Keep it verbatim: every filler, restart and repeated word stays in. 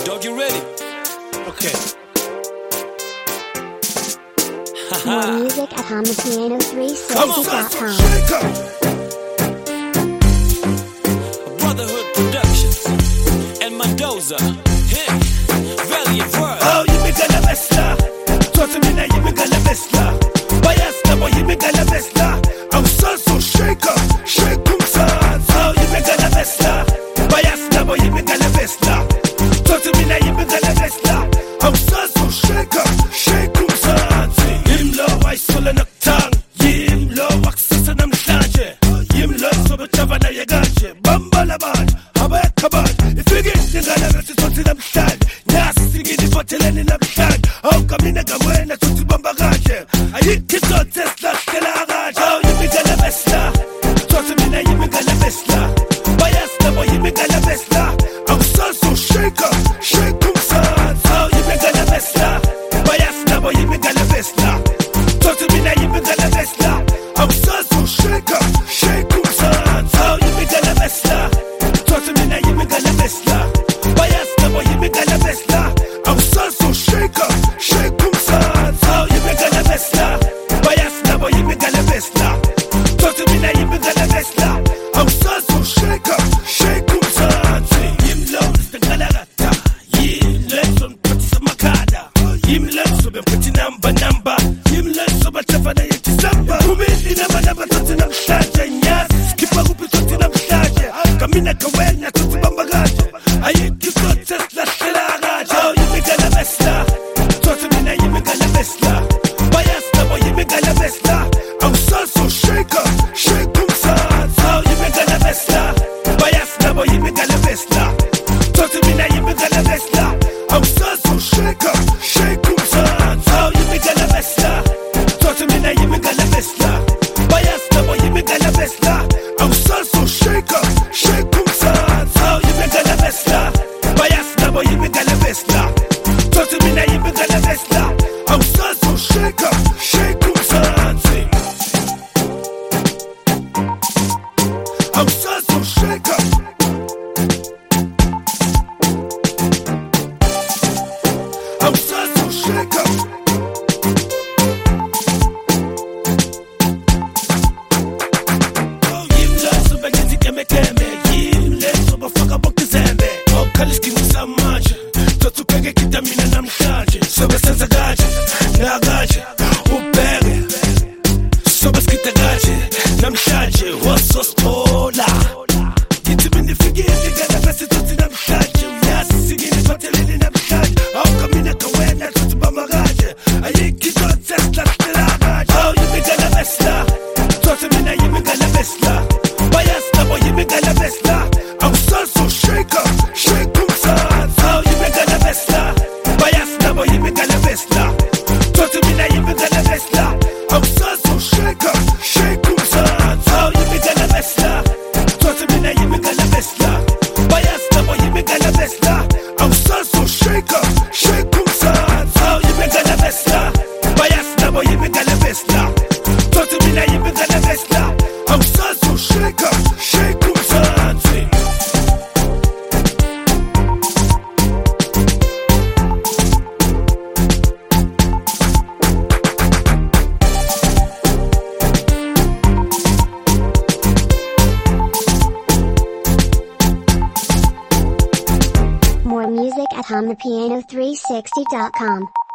Dog, you ready? Okay. More music at home the piano three sixty dot com. Brotherhood Productions and Mendoza. Hey, Valiant World. Oh, you make a vesla. Talk to me now, you make a vesla. Bias now, you make a vesla. I'm so so shaker, shake them sons. Oh, you make a vesla. Bias now, you make a vesla. Talk to me now, you make a vesla. I'm so so shaker, shake them sons. Him low, I solo knock tongue. Him low, access and I'm slanje. Him low, so much of an ayagache. Bambalaban, habakaban. If you get the gun, I'm not to I'm stand. Nasty, the bottle and in a stand. How come in a gamma to the bambagache? I hit it on Tesla, Stella. Oh, you make a vesla. Talk to me now, you make a vesla. Bias now, you make a vesla. I'm so so shaker, shake them sons. Oh, you make a vesla. Bias now, you make a vesla. Talk to me now, you make a vesla. I'm so so shaker, shake them sons. Oh, you make a vesla. Talk to me now, you make a vesla. Bias now, you make a vesla. I'm so so shaker, shake them sons. Oh, you make a vesla. Bias now, you make a vesla. Talk to me now, you make a vesla. I'm so so shaker, shake them sons. Him loves the galarata. Him loves on putting makada. Him loves to be putting number number. Him loves so much of a day to samba. Who made the number number to them stage? Yes, keep a hoop to them stage. Kamina kawena to the bambagaje. I hit you to Tesla Stella. Oh, you make a vesla. Talk to me now, you make a vesla. Bias now, you make a vesla. I'm so so shaker, shake them sons. Oh, you make a vesla. Bias now, you make a vesla. Talk to me now, you make a vesla. I'm so so shaker, shake them sons. Oh, you make a vesla. Talk to me now, you make a vesla. Bias now, you make a vesla. I'm so so shaker, shake them sons. Oh, you make a vesla. Bias now, you make a vesla. Talk to me now, you make a vesla. I'm so so shaker, shake them sons. I'm so so shaker. I'm so so shaker. Oh, you love so bad you can make me. You love so bad fuck up the zembe. Oh, kaliski musamaje. Toto pege kitamina na mkaje. So bad senza gaje, na gaje. Upege. So bad skita gaje, na mshaje. Waso spola. Gitu mini figi ni gana basi toti na mshaje. Yasi sigi ni patele ni na mshaje. Au kamina kawena toti bambagaje. Ayiki to Tesla Stella gaje. Oh, you make a vesla. Talk to me now, you make a vesla. Bias now, you make a vesla. I'm so so shaker, shake them sons. Oh, you make a vesla. Bias now, you make a vesla. Talk to me now, you make a vesla. I'm so so shaker, shake them sons. Oh, you make a vesla. Talk to me now, you make a vesla. Bias now, you make a vesla. I'm so so shaker, shake them sons. Oh, you make a vesla. Bias now, you make a vesla. Talk to me now, you make a vesla. I'm so so shaker, shake them sons. More music at home the piano three sixty dot com.